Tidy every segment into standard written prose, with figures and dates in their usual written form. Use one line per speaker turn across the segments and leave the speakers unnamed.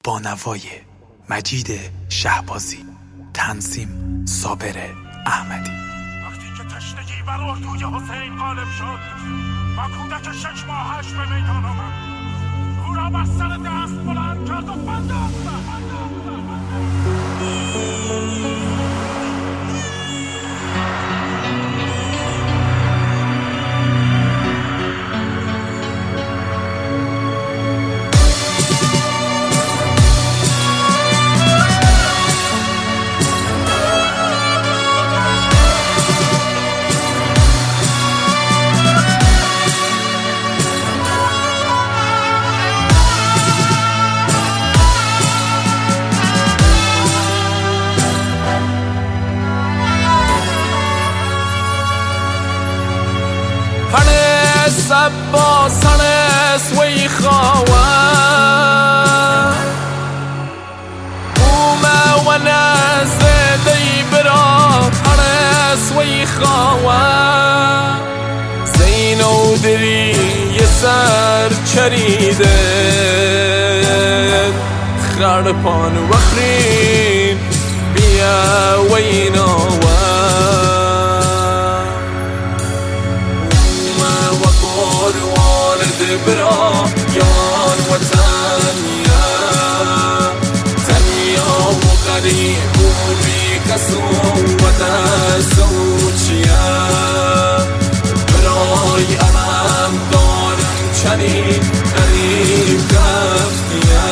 با نوای مجید شهبازی، تنظیم صابر احمدی.
وقتی که تشنگی بر اردوی حسین غالب شد و کودک 6 ماهش به میدان آمد، او را بر سر دست بلند کرد و بنداز.
سبا سنس وی خواه وما ونزد برا حرس وی خواه زینو دری سر چریده خرپان وخرین بیا ویناوه برا یان وطنیا تنیا و غریب و بیکسو و دستوچیا برای علم دارم چنین غریب گفتیا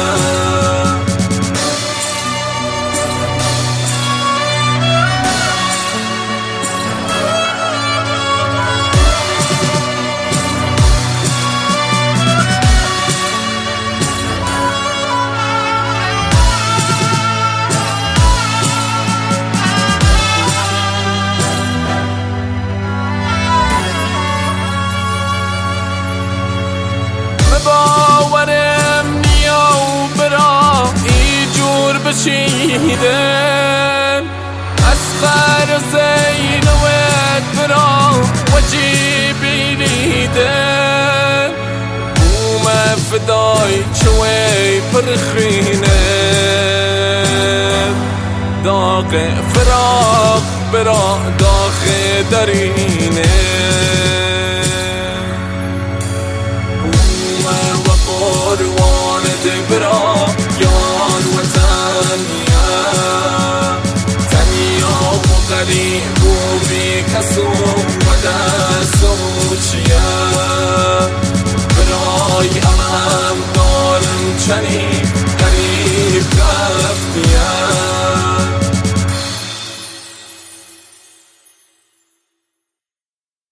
باورم نیا و برا ای جور بچیدن اسخر زینوت برا وجی بیلیدن بوم فدای چوی پرخینن داغ فراق برا داغ درینه وارد برا یان وطنیا تنیا و غریب و بیکسو و دستوچیا برای علم دارم چنین